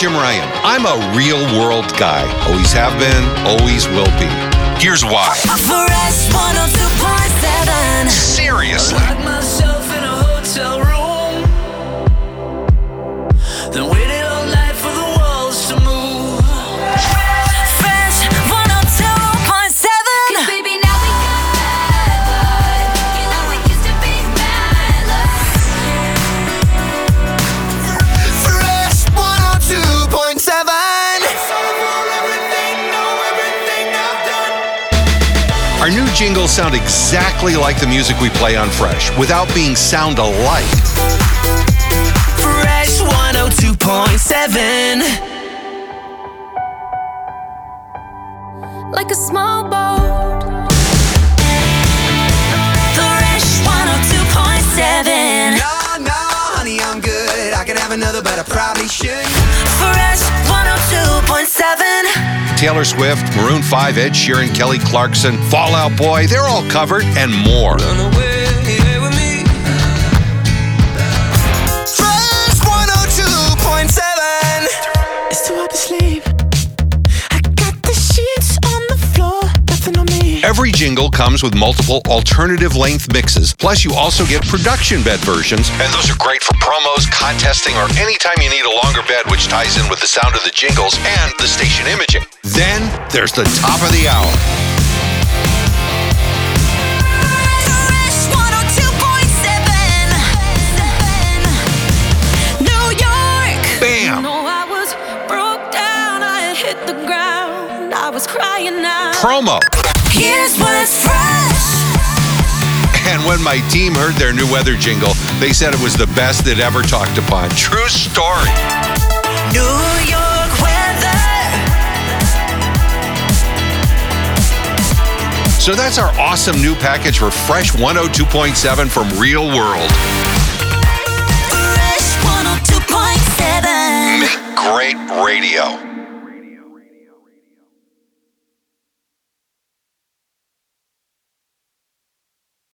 Jim Ryan. I'm a real world guy. Always have been, always will be. Here's why. Fresh 102.7. Seriously. I locked myself in a hotel room, then waited all night for the walls to move. Fresh 102.7. Baby, now we good. You know we used to be mad. Fresh 102.7. Our new jingles sound exactly like the music we play on Fresh, without being sound alike. Fresh 102.7. Like a small boat. Fresh 102.7. No, honey, I'm good. I can have another, but I probably should. Fresh 102.7. Taylor Swift, Maroon 5, Ed Sheeran, Kelly Clarkson, Fall Out Boy, they're all covered, and more. Run away with me. Fresh 102.7. It's too hard to sleep. I got the sheets on the floor, nothing on me. Every jingle comes with multiple alternative length mixes. Plus, you also get production bed versions, and those are great for promos, contesting, or anytime you need a longer bed, which ties in with the sound of the jingles and the station imaging. Then there's the top of the hour. Fresh 102.7. New York. Bam! No, I was broke down. I had hit the ground. I was crying out. Promo. Here's what's fresh. And when my team heard their new weather jingle, they said it was the best they'd ever talked upon. True story. New York weather. So that's our awesome new package for Fresh 102.7 from Real World. Fresh 102.7. Make great radio.